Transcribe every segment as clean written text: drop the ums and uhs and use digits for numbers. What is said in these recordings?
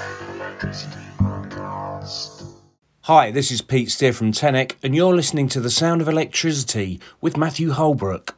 Hi, this is Pete Steer from Tenec, and you're listening to The Sound of Electricity with Matthew Holbrook.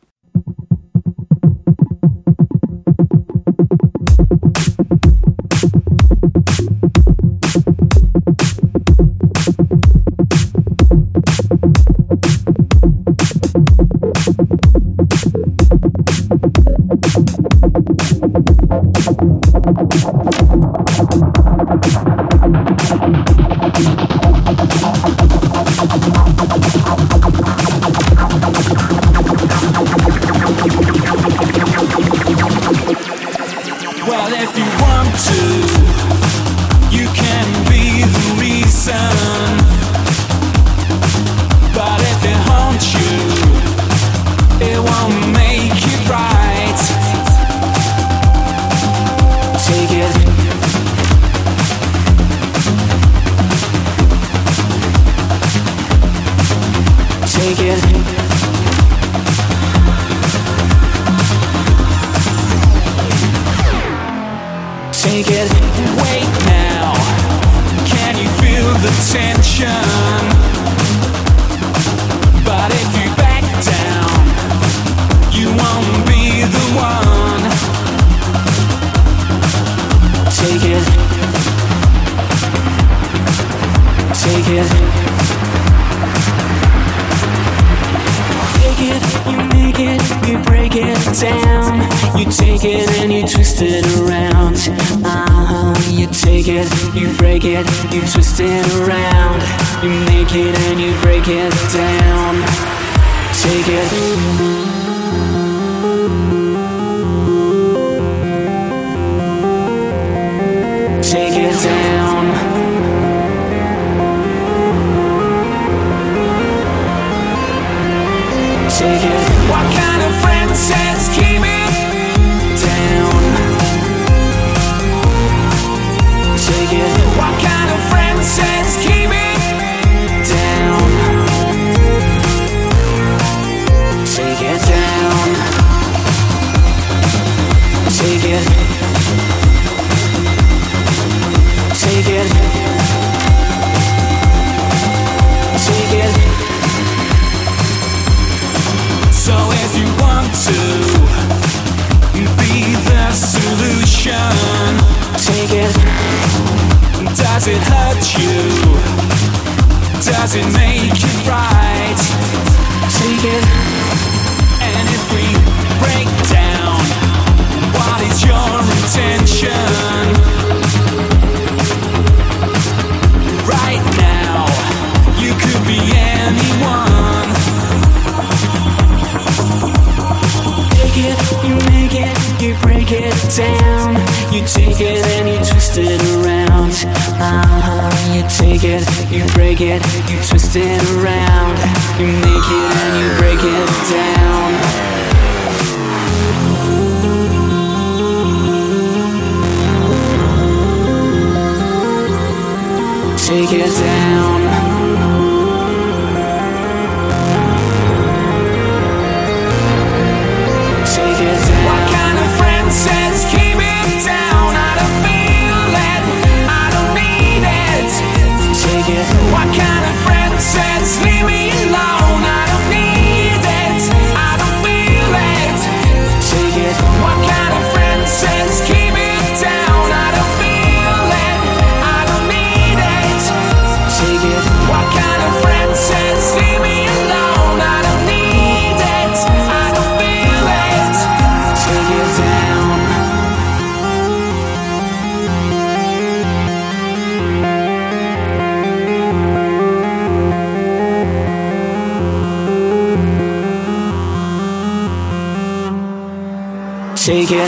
Take it.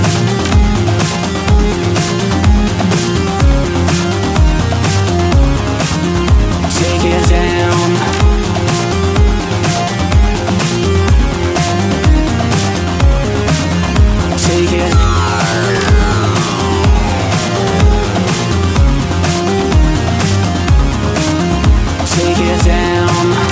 Take it down. Take it. Take it down.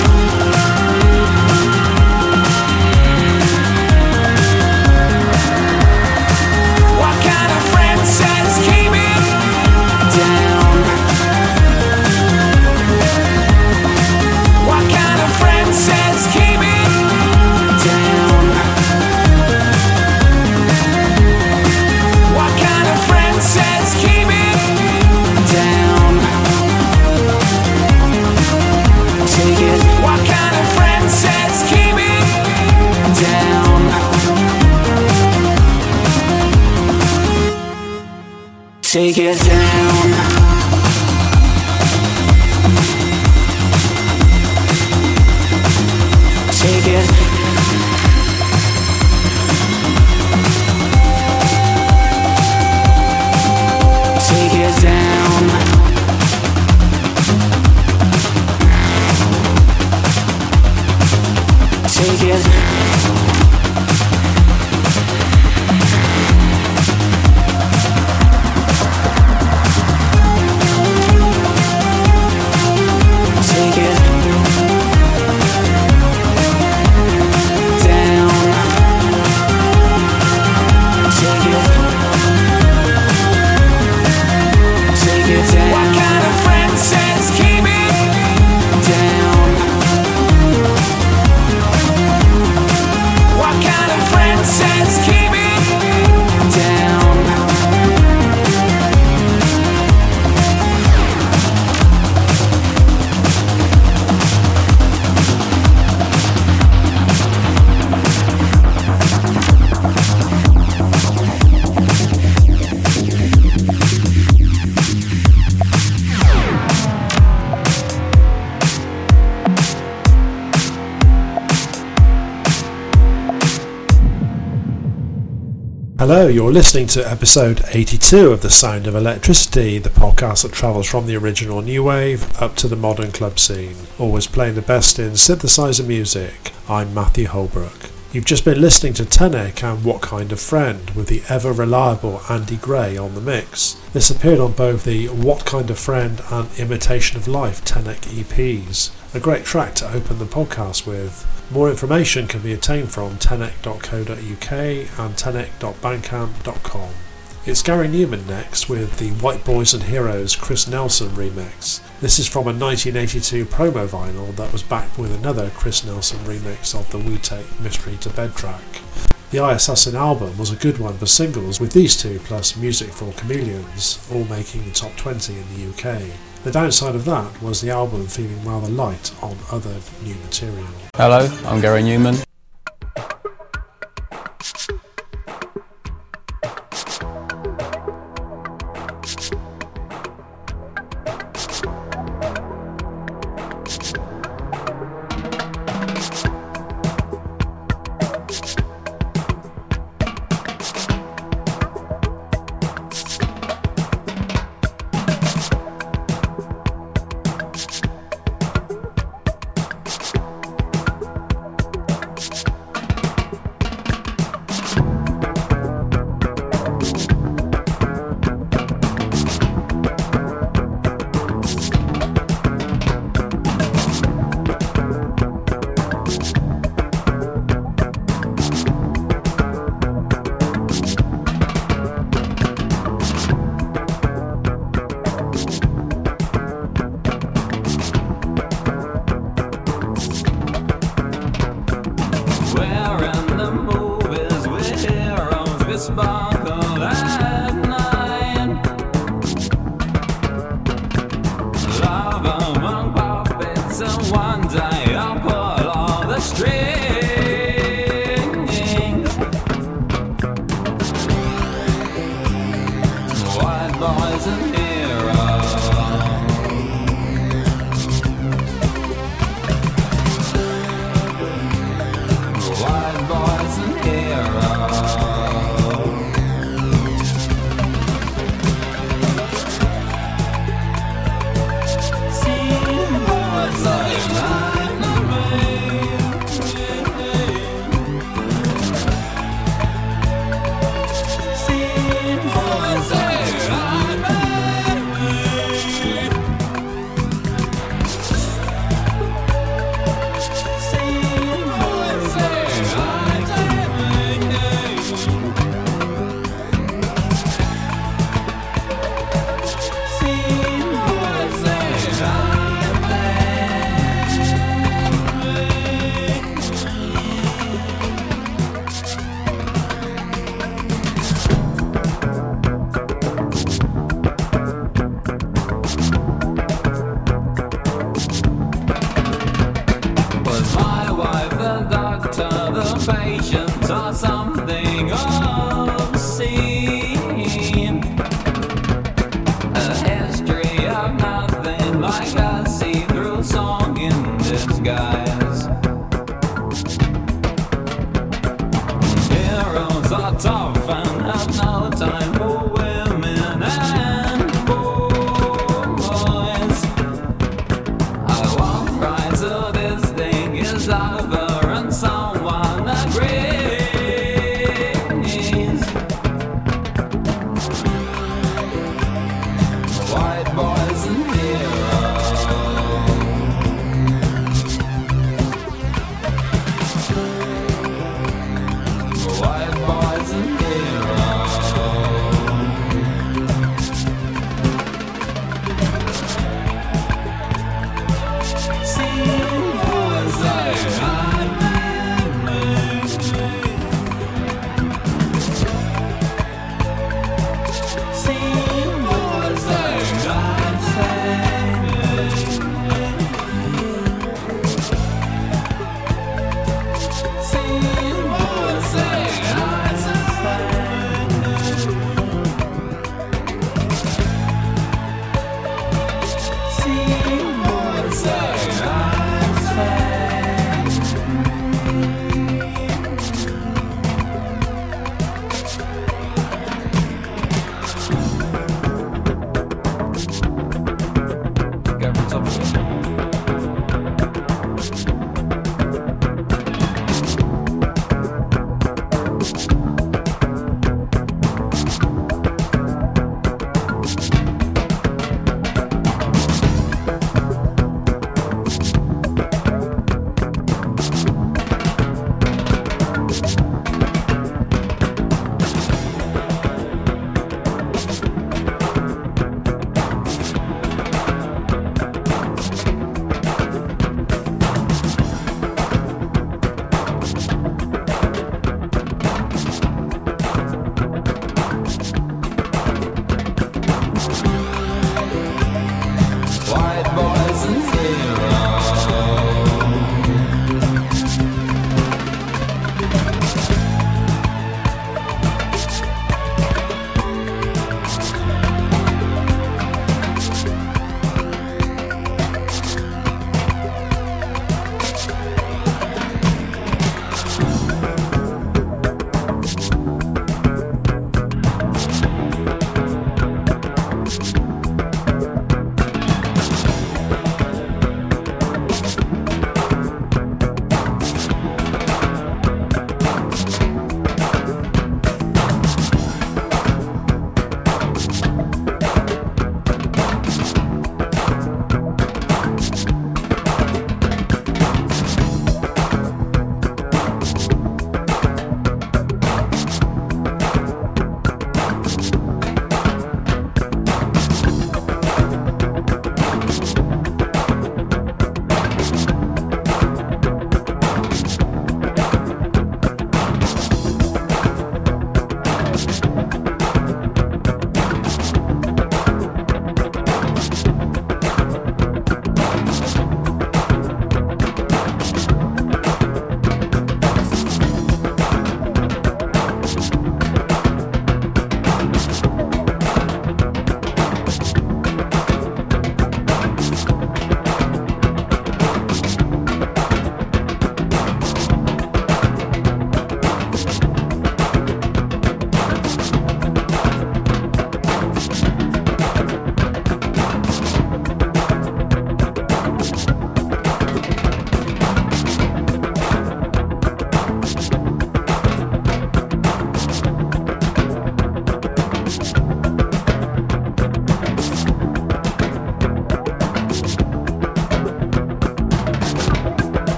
take it down. Take it. Take it down. Take it. Take it down. Take it. Take it down. What kind of friend says keep it down? What kind of friend says keep it down? Hello, you're listening to episode 82 of The Sound of Electricity, the podcast that travels from the original new wave up to the modern club scene, always playing the best in synthesizer music. I'm Matthew Holbrook. You've just been listening to Tenek and What Kind of Friend with the ever reliable Andy Gray on the mix. This appeared on both the What Kind of Friend and Imitation of Life Tenek EPs. A great track to open the podcast with. More information can be obtained from tenek.co.uk and tenek.bandcamp.com. It's Gary Newman next with the White Boys and Heroes Chris Nelson remix. This is from a 1982 promo vinyl that was backed with another Chris Nelson remix of the We Take Mystery to Bed track. The I Assassin album was a good one for singles, with these two plus Music for Chameleons all making the top 20 in the UK. The downside of that was the album feeling rather light on other new material. Hello, I'm Gary Newman. white boys and heroes. White boys and heroes. Seeing boys like hot memories. Seeing boys like hot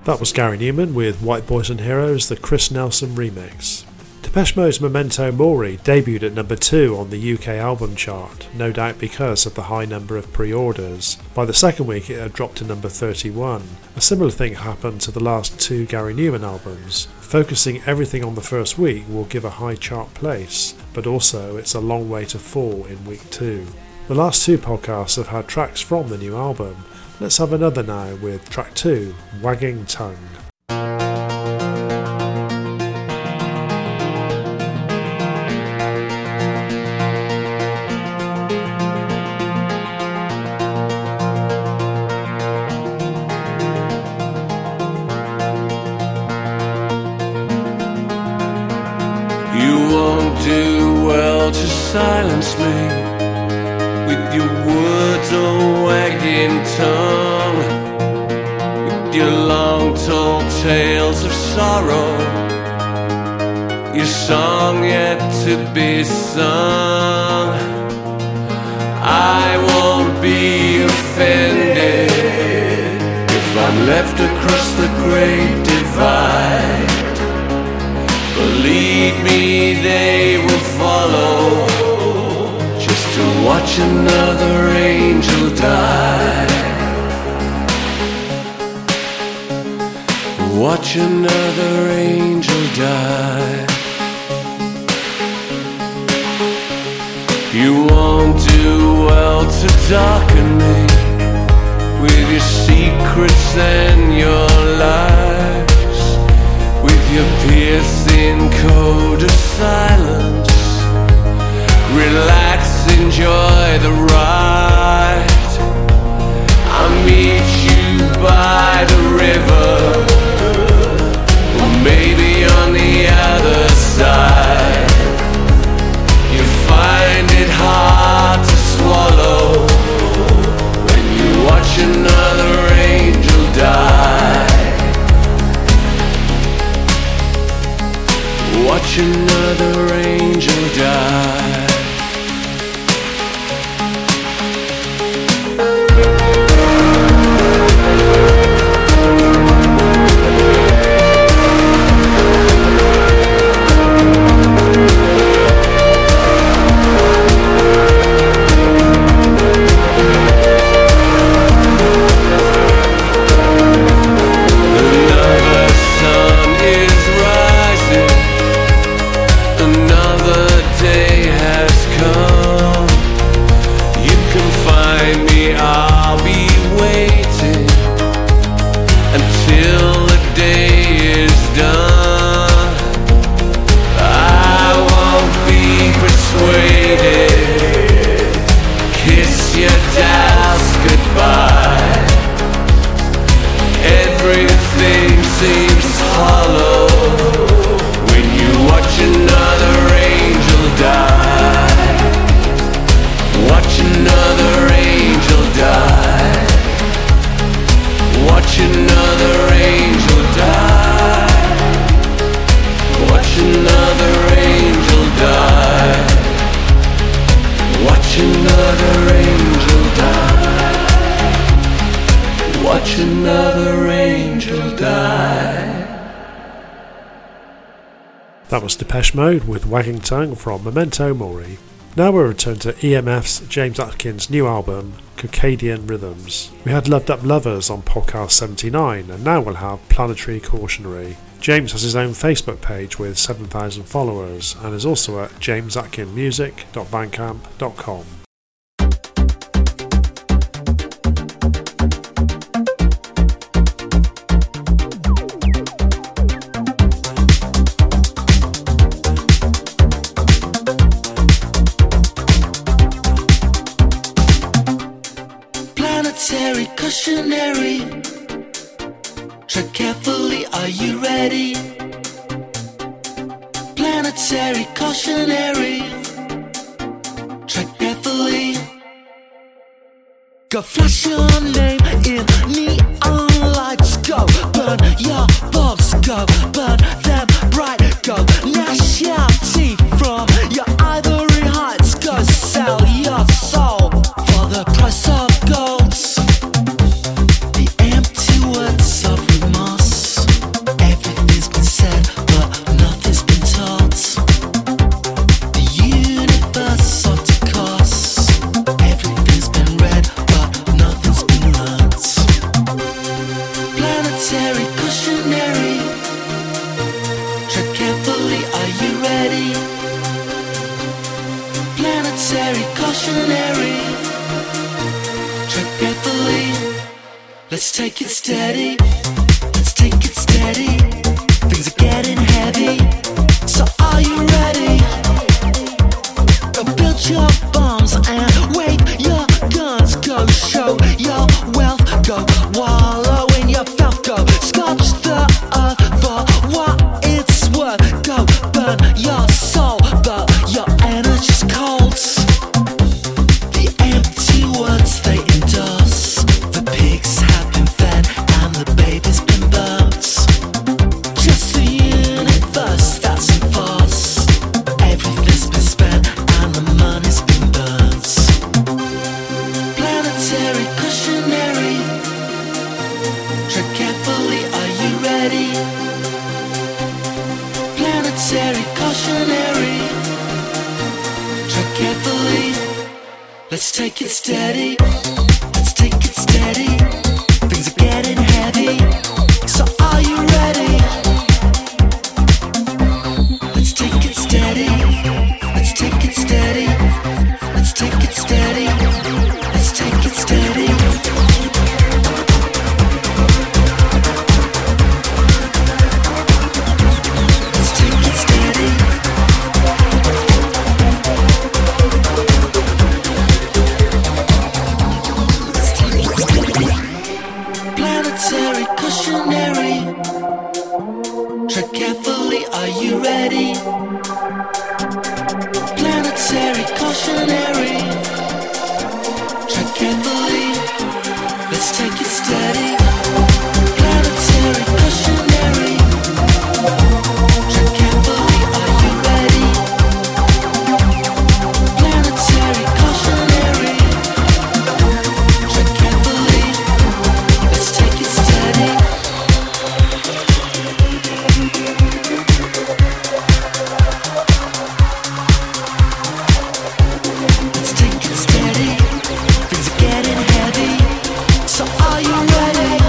That was Gary Newman with White Boys and Heroes, the Chris Nelson remix. Depeche Mode's Memento Mori debuted at number 2 on the UK album chart, no doubt because of the high number of pre-orders. By the second week it had dropped to number 31. A similar thing happened to the last 2 Gary Newman albums. Focusing everything on the first week will give a high chart place, but also it's a long way to fall in week 2. The last 2 podcasts have had tracks from the new album. Let's have another now with track 2, Wagging Tongue. You won't do well to silence me with your words or wagging tongue, with your long told tales of sorrow, your song yet to be sung. I won't be offended if I'm left across the great divide. Believe me, they will follow, just to watch another angel die. Watch another angel die. You won't do well to darken me with your secrets and your lies, with your piercing code of silence. Relax, enjoy the ride. I'll meet you by the river, or maybe on the other side. You find it hard to swallow when you watch another angel die. Watch another angel die. That was Depeche Mode with Wagging Tongue from Memento Mori. Now we'll return to EMF's James Atkins' new album, Circadian Rhythms. We had Loved Up Lovers on podcast 79, and now we'll have Planetary Cautionary. James has his own Facebook page with 7,000 followers and is also at jamesatkinmusic.bandcamp.com. Cautionary. Tread carefully, are you ready? Planetary cautionary. Tread carefully. Go flash your name in neon lights. Go burn your box. Go burn them bright. Go gnash your teeth from your ivory heights. Go sell your soul for the price of gold. The empty words of remorse. take it steady. Let's take it steady. Things are getting heavy. So are you ready? Go build your bombs and wave your guns. Go show your wealth. Go wallow in your filth. Go scorch the earth for what it's worth. Go burn your soul, but your energy's cold. The empty words they endorse. The pigs have been fed and the baby's been burnt. Just the universe that's in force. Everything's been spent and the money's been burnt. Planetary cautionary. Tread carefully, are you ready? Planetary cautionary. Tread carefully. Let's take it steady. Let's take it steady. Things are getting heavy. So are you ready? Let's take it steady. Let's take it steady. Let's take it steady. Let's take it steady. Let's take it steady. Let's take it steady. Planetary cautionary. Tread carefully, are you ready? Planetary cautionary. Tread carefully. Let's take it steady. Planetary cautionary. Tread carefully, are you ready? Planetary cautionary. Tread carefully. Let's take it steady. Let's take it steady. Things are getting heavy. So are you ready?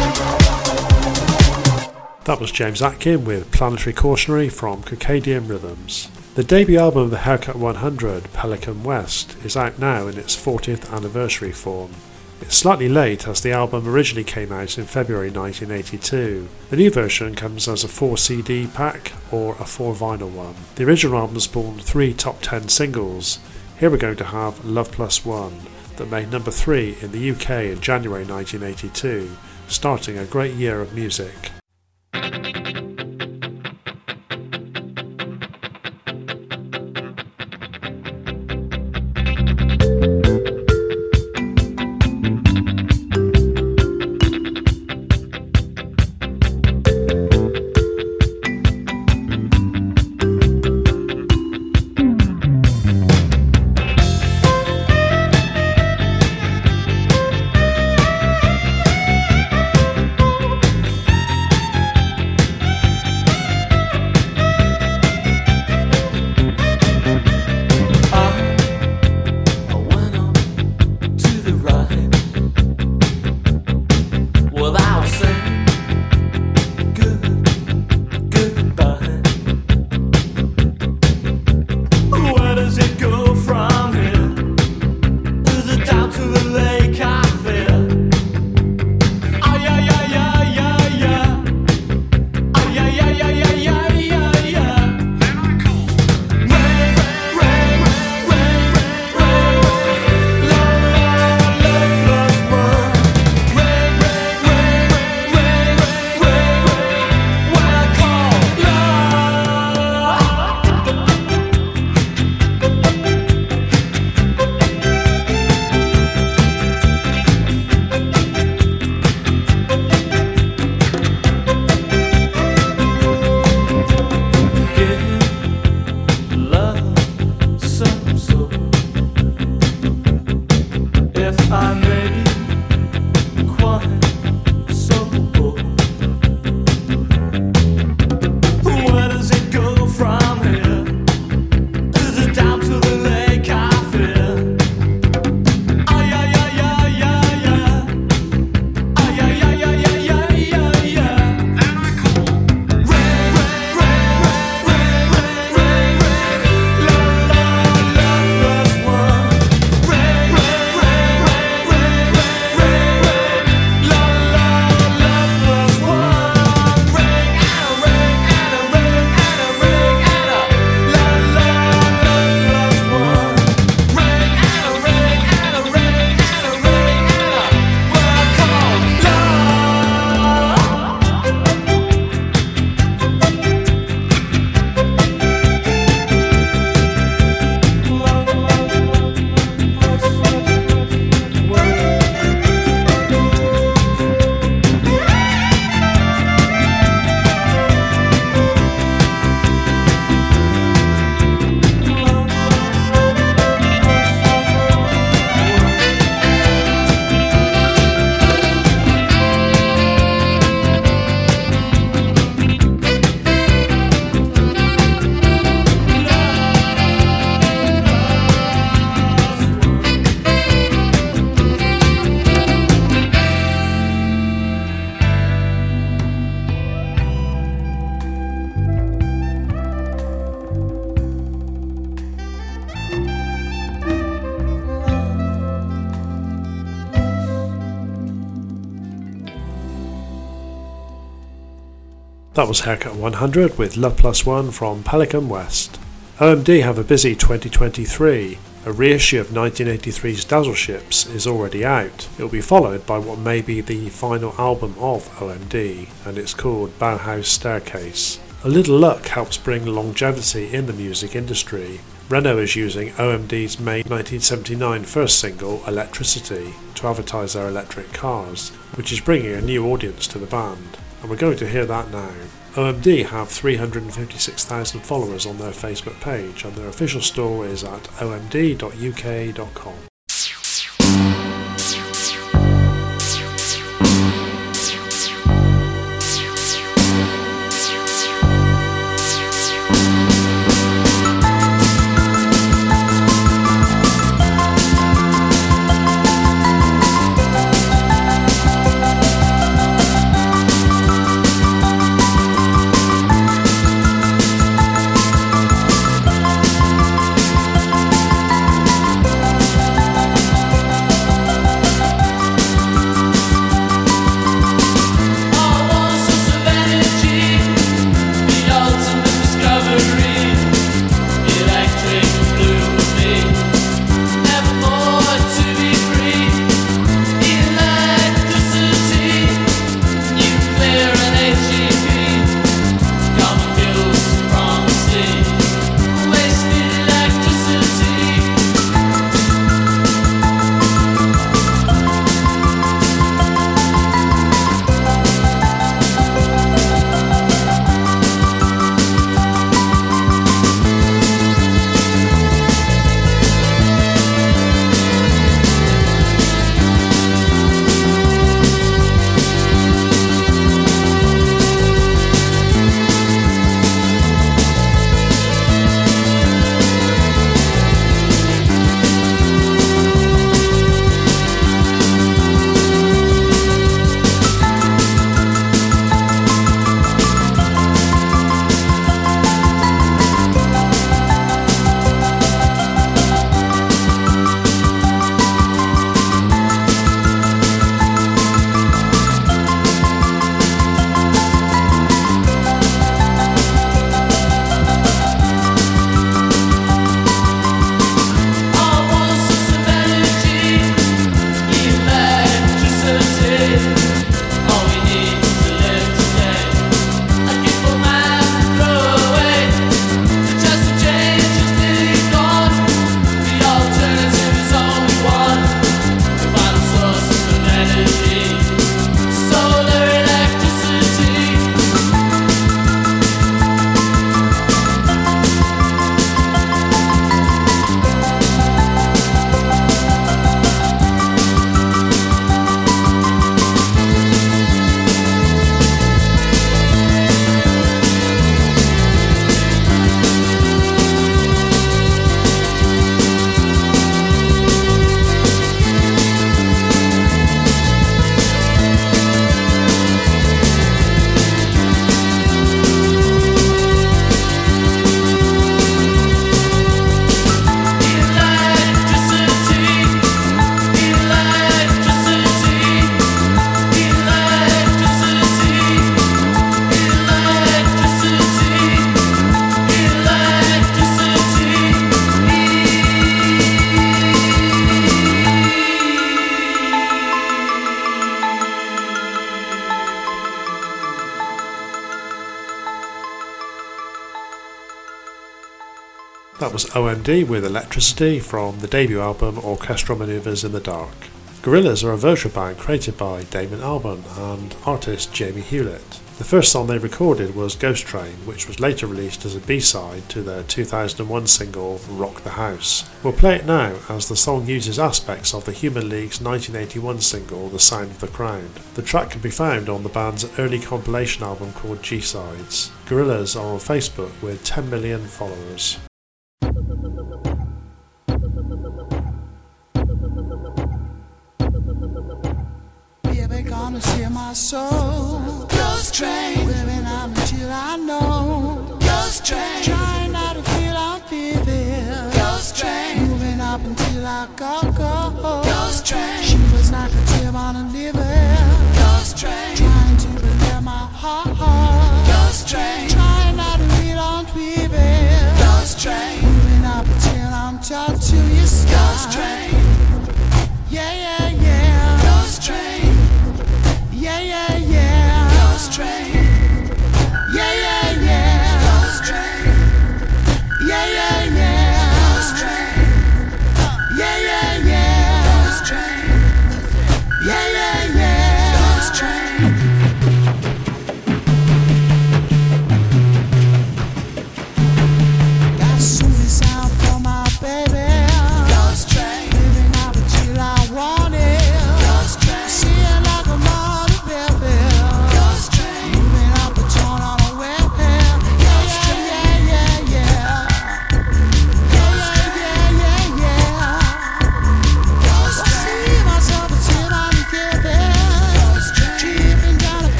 That was James Atkin with Planetary Cautionary from Circadian Rhythms. The debut album of the Haircut 100, Pelican West, is out now in its 40th anniversary form. It's slightly late as the album originally came out in February 1982. The new version comes as a 4 CD pack or a 4 vinyl one. The original album spawned 3 top 10 singles. Here we're going to have Love Plus One, that made number 3 in the UK in January 1982, starting a great year of music. That was Haircut 100 with Love Plus One from Pelican West. OMD have a busy 2023. A reissue of 1983's Dazzle Ships is already out. It will be followed by what may be the final album of OMD, and it's called Bauhaus Staircase. A little luck helps bring longevity in the music industry. Renault is using OMD's May 1979 first single, Electricity, to advertise their electric cars, which is bringing a new audience to the band. And we're going to hear that now. OMD have 356,000 followers on their Facebook page, and their official store is at omd.uk.com. That was OMD with Electricity from the debut album Orchestral Manoeuvres in the Dark. Gorillaz are a virtual band created by Damon Albarn and artist Jamie Hewlett. The first song they recorded was Ghost Train, which was later released as a B-side to their 2001 single Rock the House. We'll play it now as the song uses aspects of the Human League's 1981 single The Sound of the Crowd. The track can be found on the band's early compilation album called G-Sides. Gorillaz are on Facebook with 10 million followers. Gonna steal my soul. Ghost train, living out until I know. Ghost train, trying not to feel I'm feeling. Ghost train, moving up until I go. Ghost train, she was like a tip on a liver. Ghost train, trying to relieve my heart.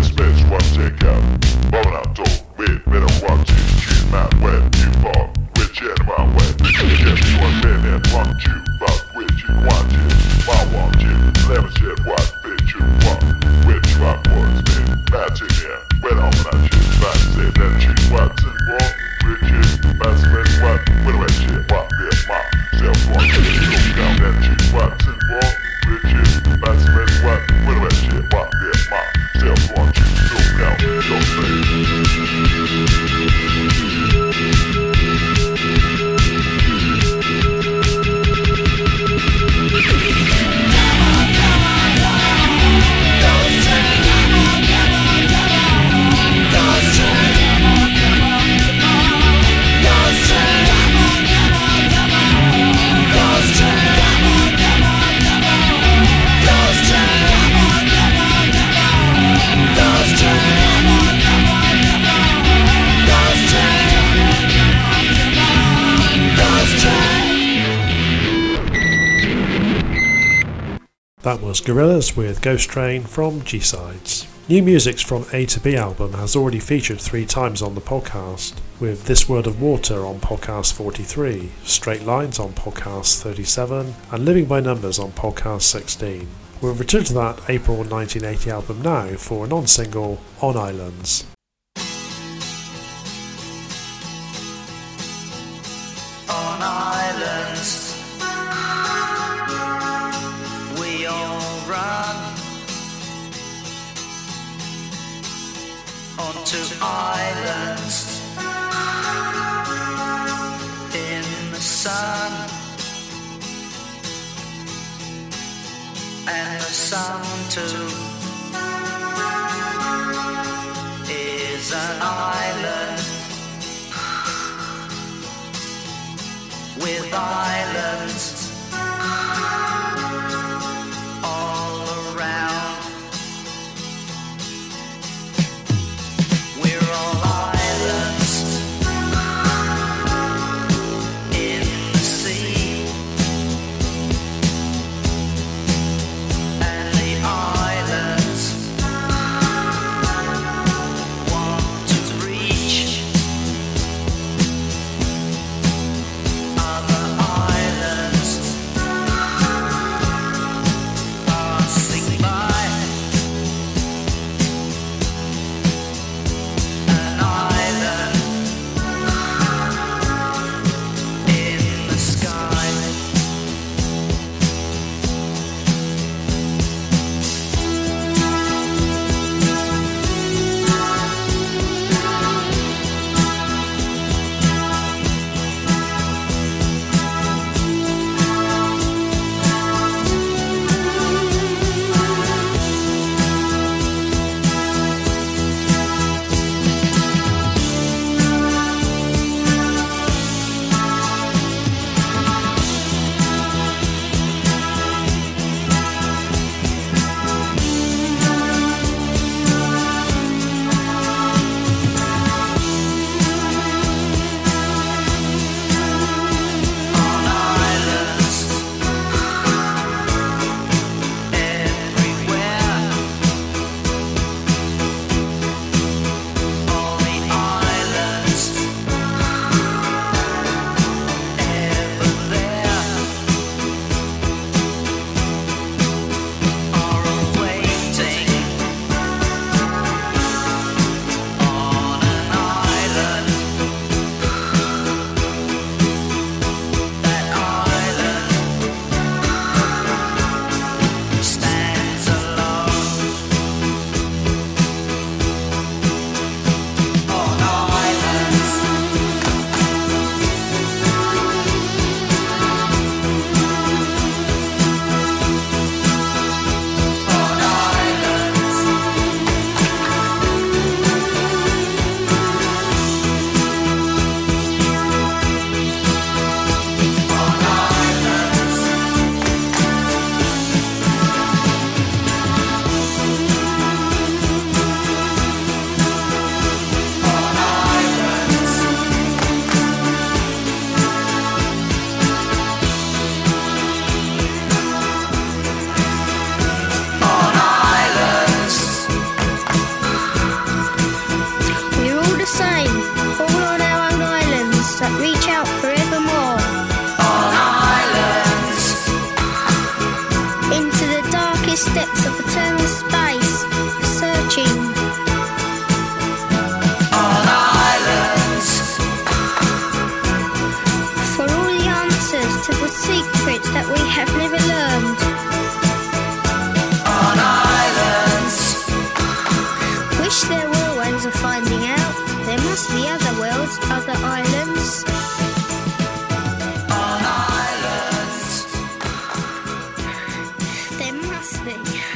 That was Gorillaz with Ghost Train from G-Sides. New Music's From A to B album has already featured 3 times on the podcast, with This Word of Water on podcast 43, Straight Lines on podcast 37, and Living by Numbers on podcast 16. We'll return to that April 1980 album now for a non-single, On Islands. On islands we all run, onto islands in the sun, and the sun too is an island with islands all around. We're all islands in the sea, and the islands want to reach other islands. depths of eternal space, searching On islands, for all the answers to the secrets that we have never learned. on islands, Wish there were ways of finding out. There must be other worlds, other islands. on islands, There must be.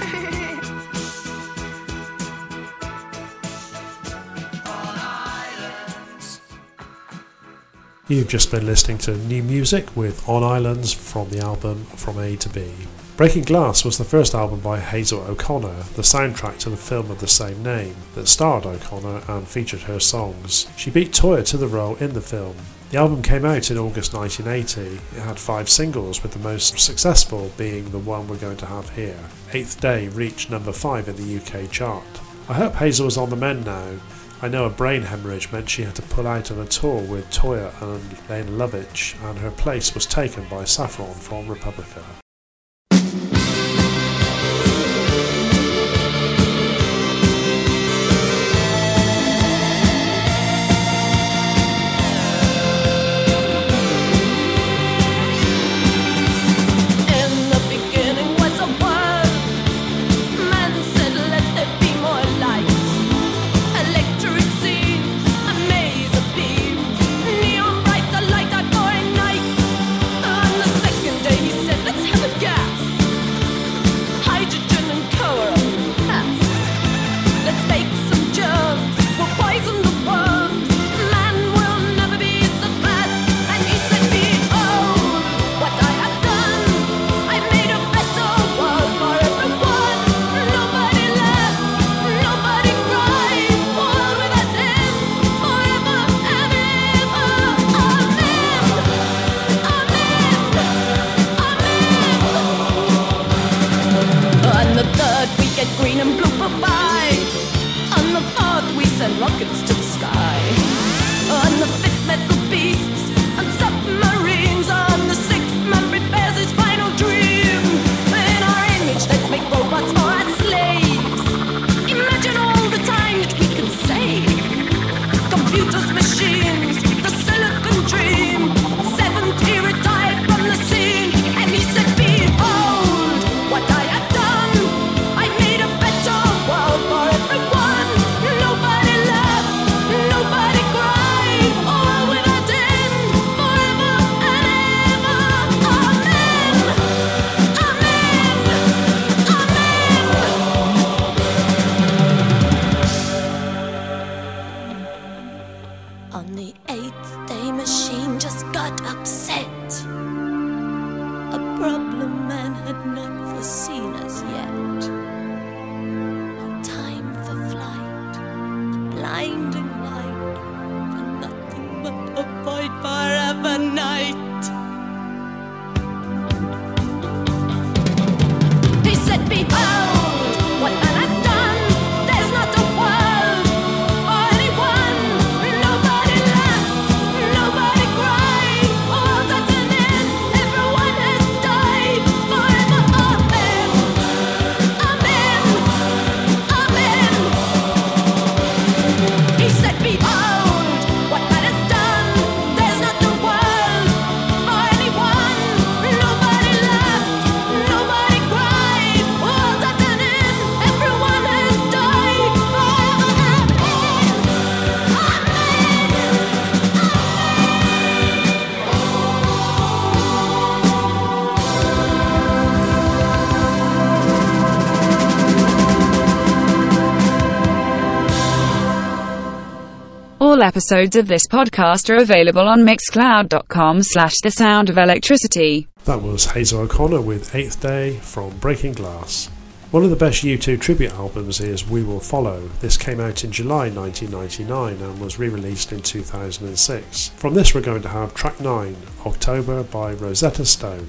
on islands. You've just been listening to new music with On Islands from the album From A to B. Breaking Glass was the first album by Hazel O'Connor, the soundtrack to the film of the same name, that starred O'Connor and featured her songs. She beat Toyah to the role in the film. The album came out in August 1980. It had 5 singles, with the most successful being the one we're going to have here. Eighth Day reached number 5 in the UK chart. I hope Hazel is on the mend now. I know a brain hemorrhage meant she had to pull out on a tour with Toyah and Lane Lovitch, and her place was taken by Saffron from Republica. In the beginning was a word. Man said, let there be more light. Electric scenes, a maze of beams. Neon bright, the light I for a night. On the second day he said, let's have a gas. Hydrogen and coal pass. Let's make some germs, we'll poison the worms. Man will never be surpassed. And he said, behold what I have done. I made a better world for everyone. Nobody laughed, nobody cried. World without end, forever and ever. Amen, amen, amen. On the third we get green and blue bye. On the fourth we send rockets to the sky. On the fifth metal beasts and submarines. On the sixth man prepares his final dream. In our image let's make robots for our slaves. Imagine all the time that we can save. Computers, machines, the silicon dream. 70 retired from the scene. And he said, behold what I have done. I made a better world for everyone. Nobody laughed, nobody cried. All without end, forever and ever. Amen, amen, amen. On the eighth day, machine just got upset. A problem man had not foreseen as yet. No time for flight, a blinding light, and nothing but a void forever night. He said, behold what man has done. There's not a world or anyone. Nobody laughed, nobody cried. All that's an end, everyone has died. Forever, amen, amen, amen. He said, behold what man has done. There's not a world or anyone. Nobody laughed, nobody cried. All that's an end, everyone has died. Forever, amen, All episodes of this podcast are available on mixcloud.com/thesoundofelectricity. That was Hazel O'Connor with Eighth Day from Breaking Glass. One of the best U2 tribute albums is We Will Follow. This came out in July 1999 and was re-released in 2006. From this we're going to have track 9, October by Rosetta Stone.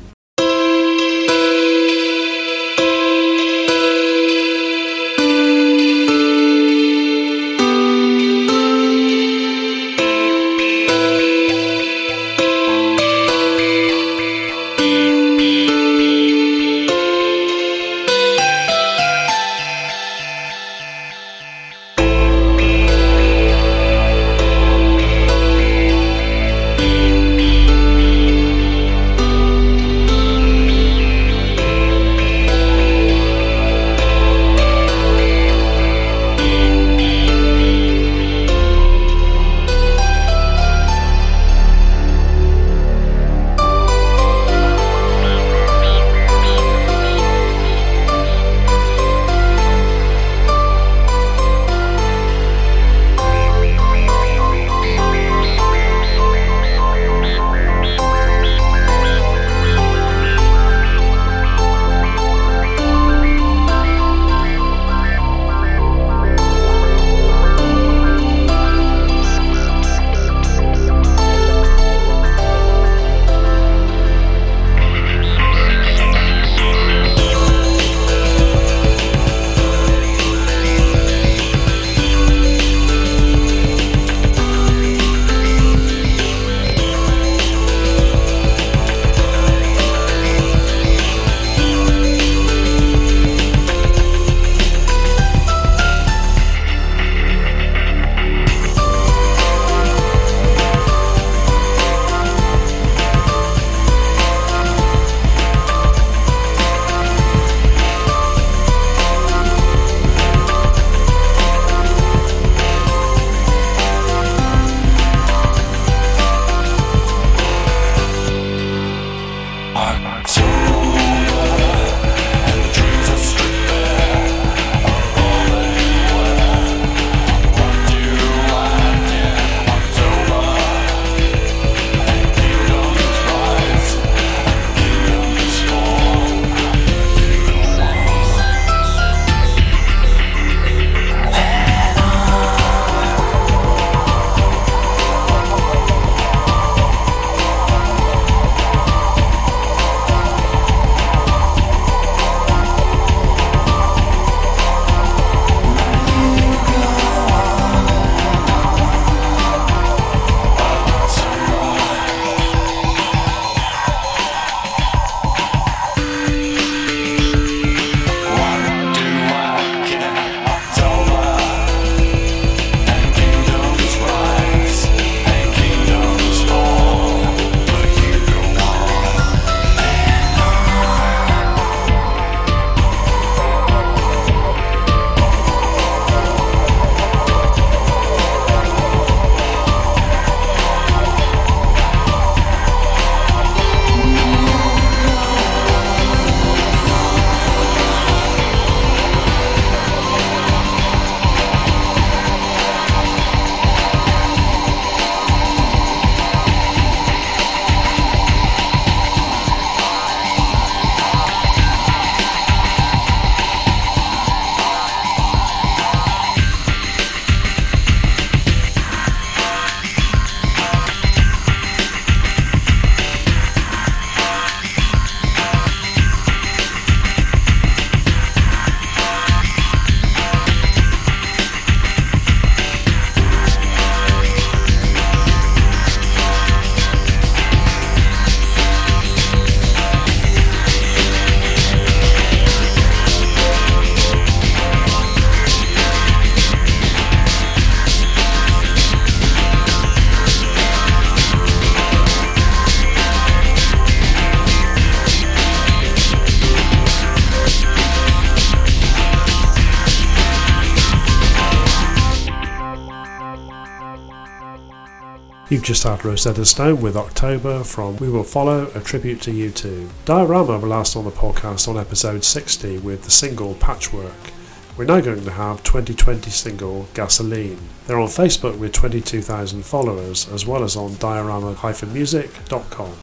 You've just had Rosetta Stone with October from We Will Follow, a tribute to U2. Diorama were last on the podcast on episode 60 with the single Patchwork. We're now going to have 2020 single Gasoline. They're on Facebook with 22,000 followers, as well as on diorama-music.com.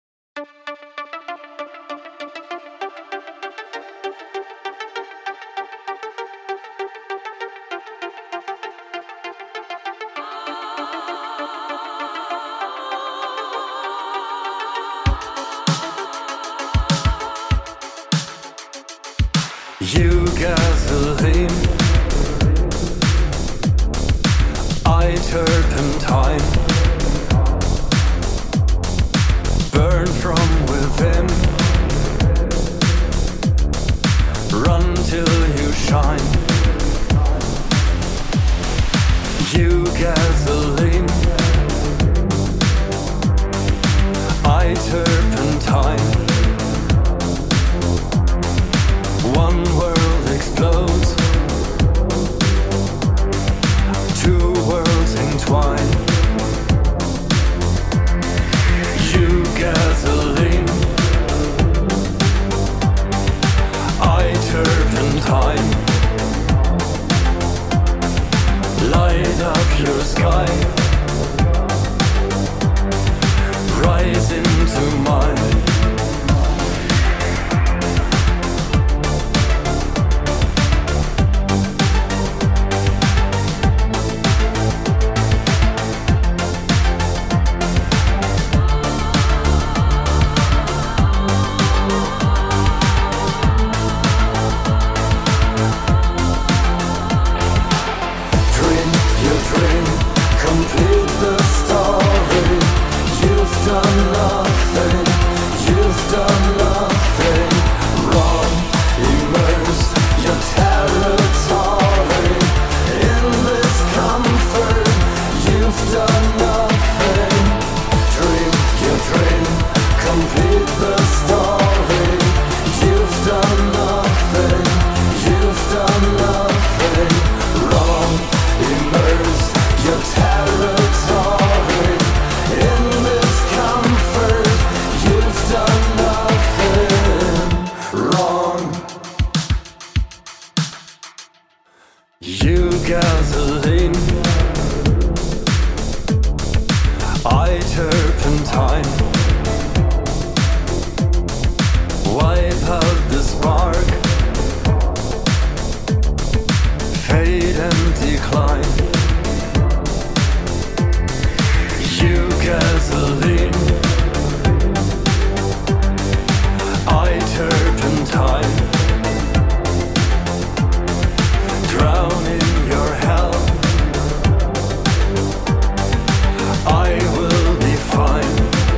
You gasoline, I turpentine, burn from within, run till you shine. You gasoline, I turpentine. One world explodes, two worlds entwine. You gasoline, I turpentine. Light up your sky, rise into mine. Gasoline, I turpentine, wipe out the spark, fade and decline. You gasoline, I turpentine, drown in your hell, I will be fine.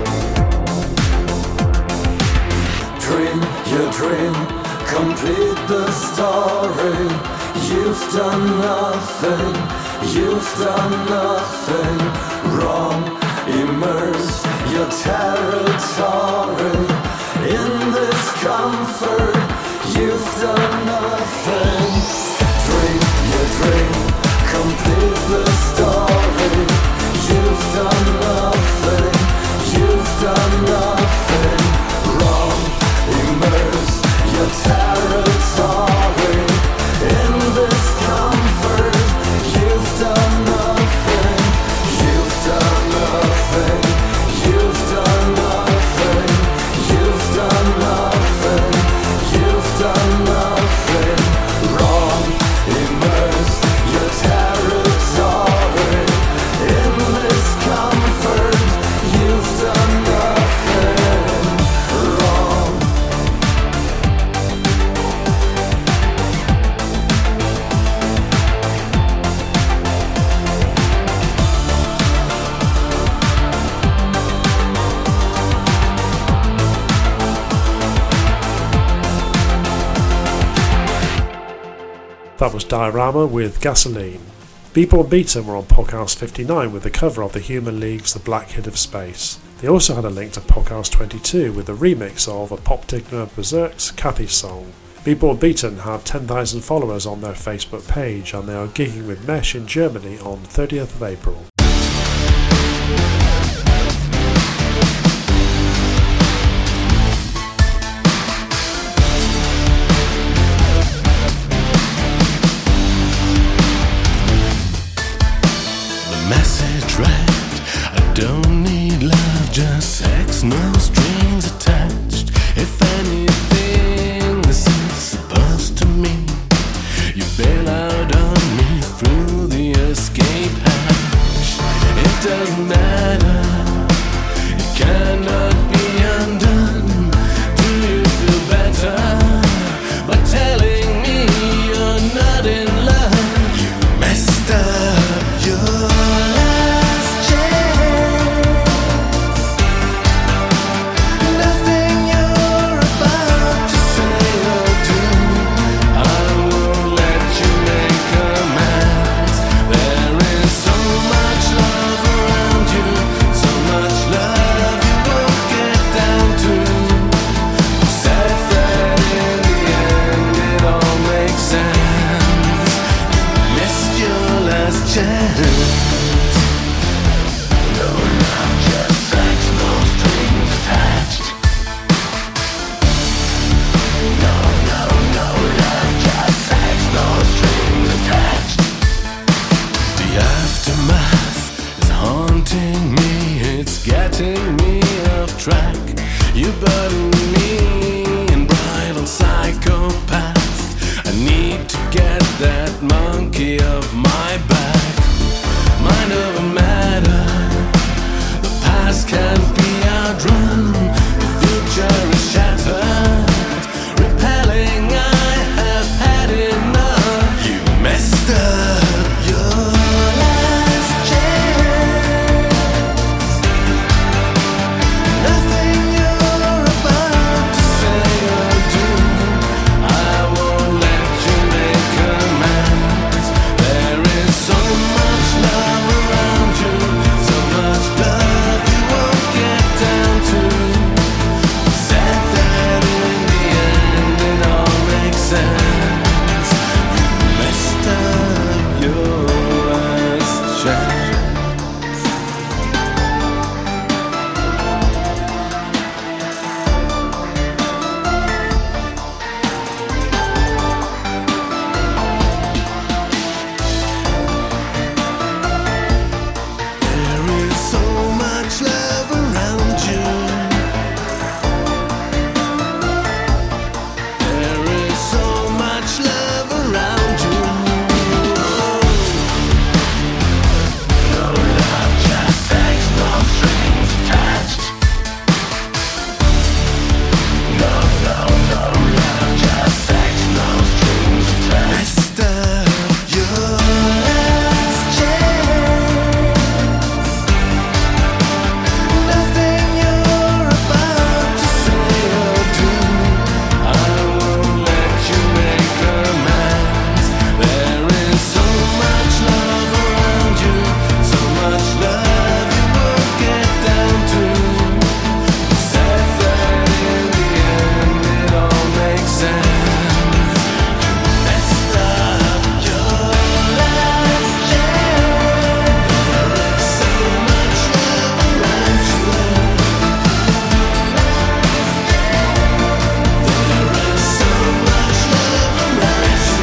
Dream your dream, complete the story. You've done nothing, you've done nothing wrong. Immerse your territory in this comfort. You've done nothing. Dream your dream, complete the story. You've done nothing, you've done nothing wrong. Immerse your territory in this comfort. You've done nothing, you've done nothing, you've done nothing, you've done nothing, you've done nothing wrong. Immerse your territory in this comfort. You've done nothing wrong. That was Diorama with Gasoline. Beatborn Beaten were on podcast 59 with the cover of the Human League's The Black Hid of Space. They also had a link to podcast 22 with the remix of a Popdigna Berserk's Kathy's song. Beatborn Beaten have 10,000 followers on their Facebook page, and they are gigging with Mesh in Germany on 30th of April. chance. No love, just sex, no strings attached. No love, just sex, no strings attached. The aftermath is haunting me, it's getting me off track. You burden me in bridal psychopath. I need to get that monkey off my back. Mind over matter, the past can't be outrun. The future is shattered, repelling. I have had enough. You messed up your last chance. Nothing you're about to say or do, I won't let you make amends. There is so much love around you, so much love you won't get down to. Said that in the end it all makes sense. You messed up your last chance. There is so much love around you. There is so much love around you. No love, just sex, no strings attached. No love, just sex, no strings attached. Messed up your last chance. Nothing you're about to say or do, I won't let you make amends. There is so much love around you, so much love you won't get down to. Said that in the end it all makes sense. Messed up your last chance. There is so much love around you. There is so much love around you.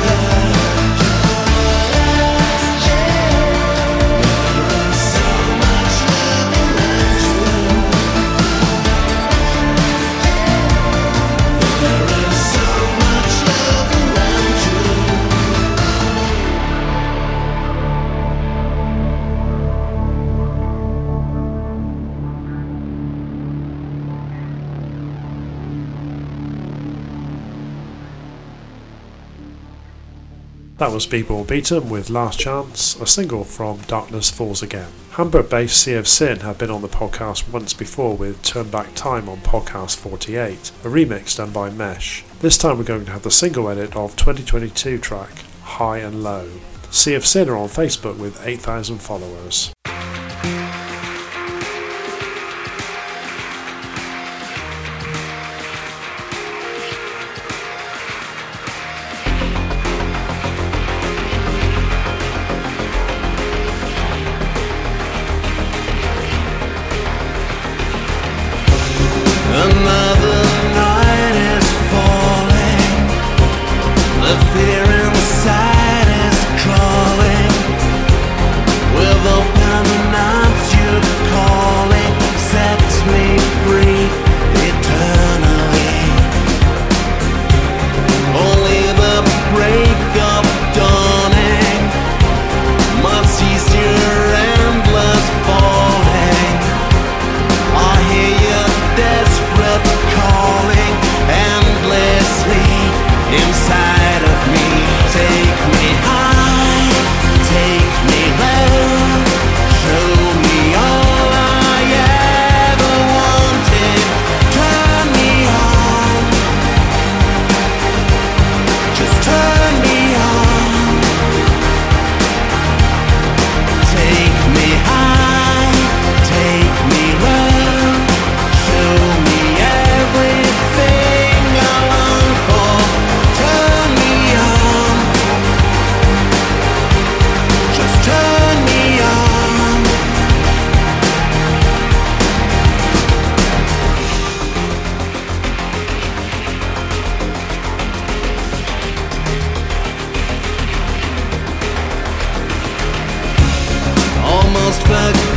There is so much love around you. There is so much love around you. That was Beatball Beatum with Last Chance, a single from Darkness Falls Again. Hamburg-based Sea of Sin have been on the podcast once before with Turn Back Time on podcast 48, a remix done by Mesh. This time we're going to have the single edit of 2022 track High and Low. Sea of Sin are on Facebook with 8,000 followers. Another night is falling. The fear inside is crawling. With open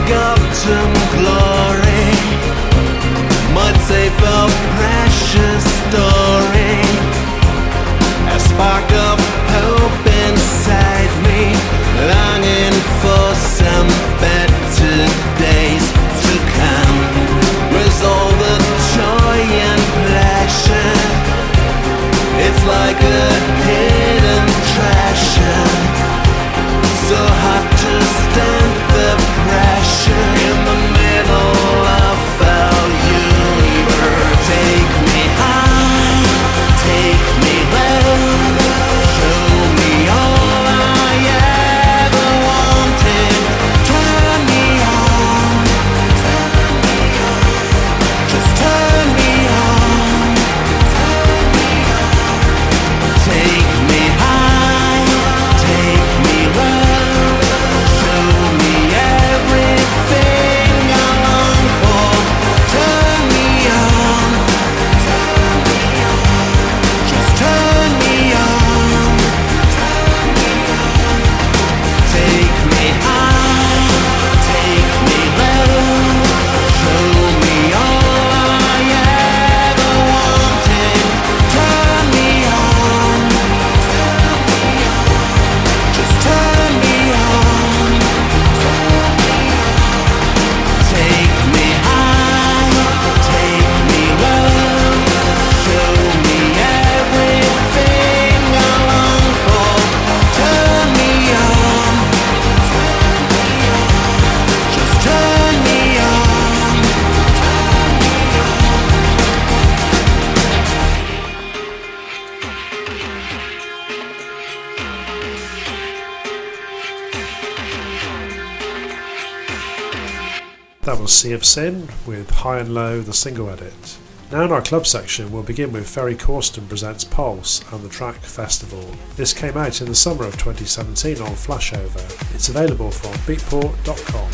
forgotten glory might save a precious story. A spark of hope inside me, longing for some better days to come. With all the joy and pleasure, it's like a hidden treasure. So hard to stand the pressure in the middle of our universe. Take me high, take me low, show me all I ever wanted. Turn me on, just turn me on. Take me high, take me low, show me everything I long for. Turn me on, just turn me on. Take me high, take me low, show me all I ever wanted. Turn me on, just turn me on. Take me high, take me low, show me everything I long for. Turn me on, just turn me on. That was Sea of Sin with High and Low, the single edit. Now in our club section we'll begin with Ferry Corsten presents Pulse and the track Festival. This came out in the summer of 2017 on Flashover. It's available from beatport.com.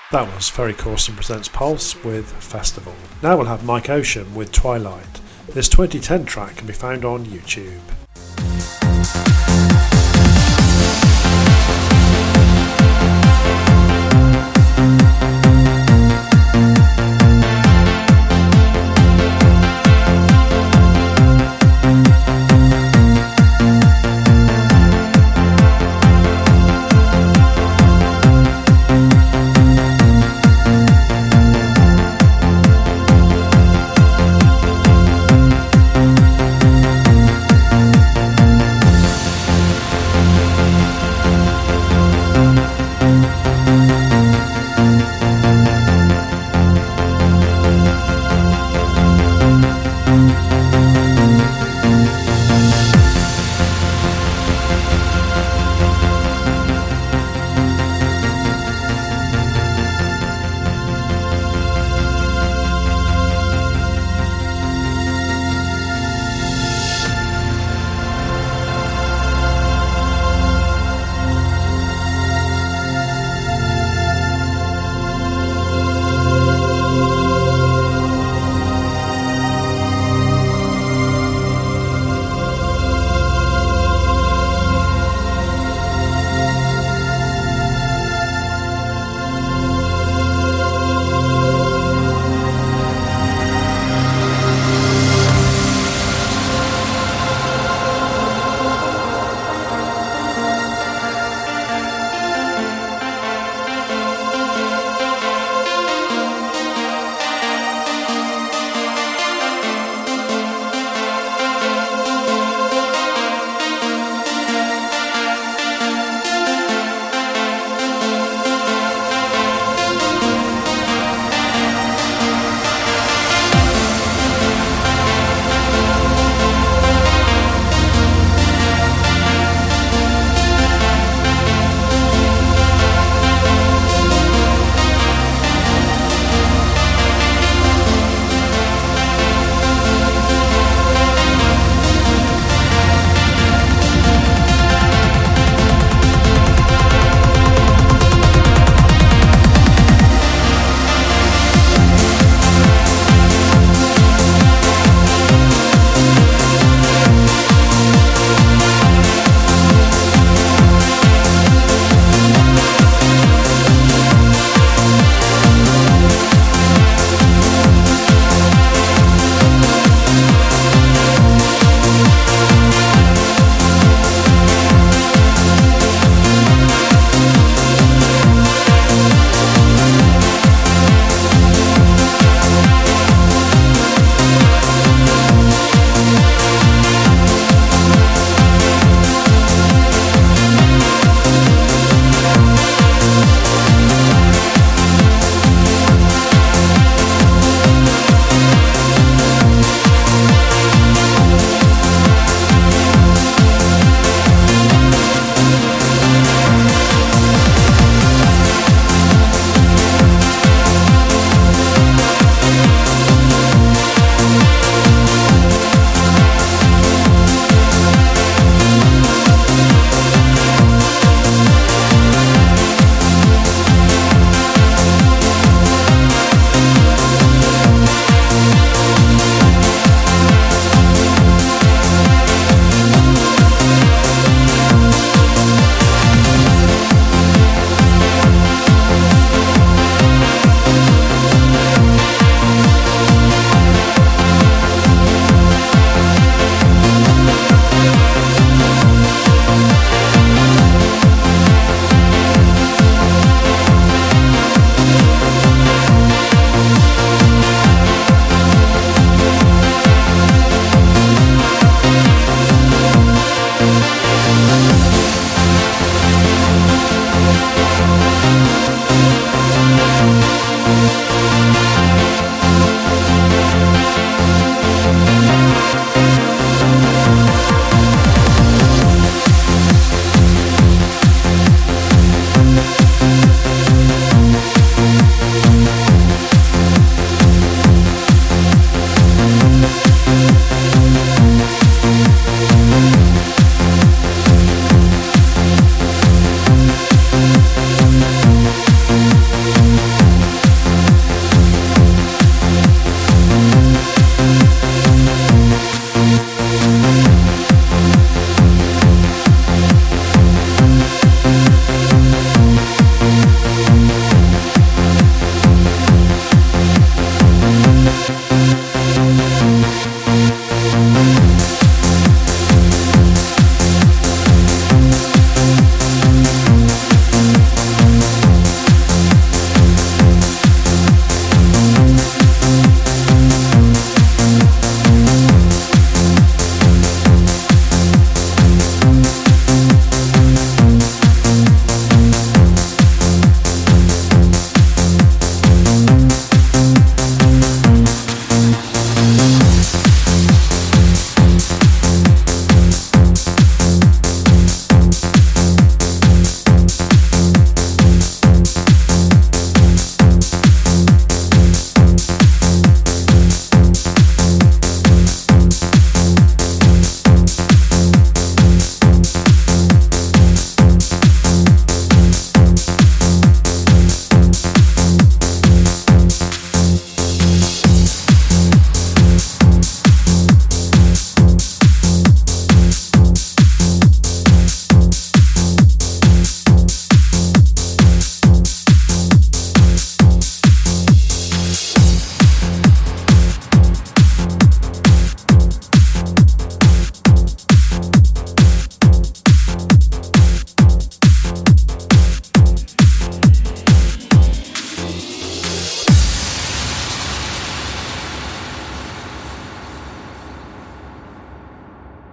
That was Ferry Corsten Presents Pulse with Festival. Now we'll have Mike Ocean with Twilight. This 2010 track can be found on YouTube.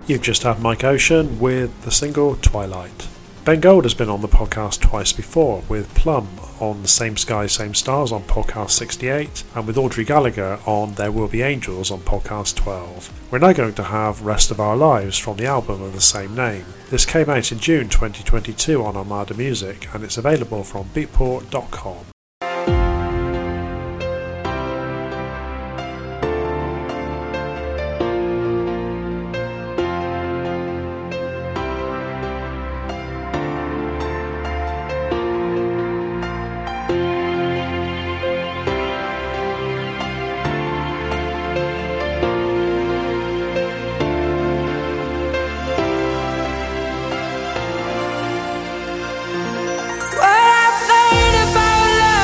You've just had Mike Ocean with the single Twilight. Ben Gold has been on the podcast twice before, with Plum on The Same Sky, Same Stars on podcast 68, and with Audrey Gallagher on There Will Be Angels on podcast 12. We're now going to have Rest of Our Lives from the album of the same name. This came out in June 2022 on Armada Music, and it's available from beatport.com. What I think about love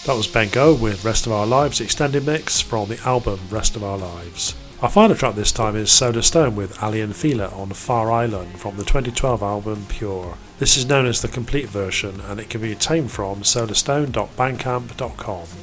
That was Bengo with Rest of Our Lives extended mix from the album Rest of Our Lives. Our final track this time is Solar Stone with Alien Feeler on Far Island from the 2012 album Pure. This is known as the complete version and it can be obtained from solarstone.bandcamp.com.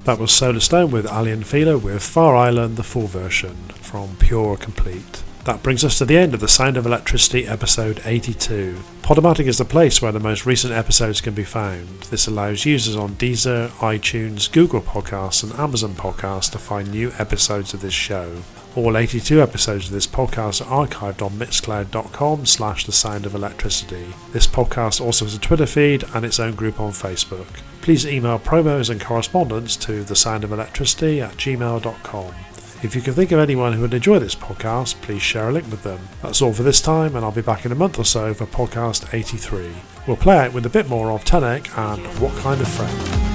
That was Solar Stone with Alien Feeler with Far Island, the full version from Pure Complete. That brings us to the end of the Sound of Electricity episode 82. Podomatic is the place where the most recent episodes can be found. This allows users on Deezer, iTunes, Google Podcasts and Amazon Podcasts to find new episodes of this show. All 82 episodes of this podcast are archived on mixcloud.com/The Sound of Electricity. This podcast also has a Twitter feed and its own group on Facebook. Please email promos and correspondence to thesoundofelectricity@gmail.com. If you can think of anyone who would enjoy this podcast, please share a link with them. That's all for this time, and I'll be back in a month or so for podcast 83. We'll play out with a bit more of Tenek and What Kind of Friend.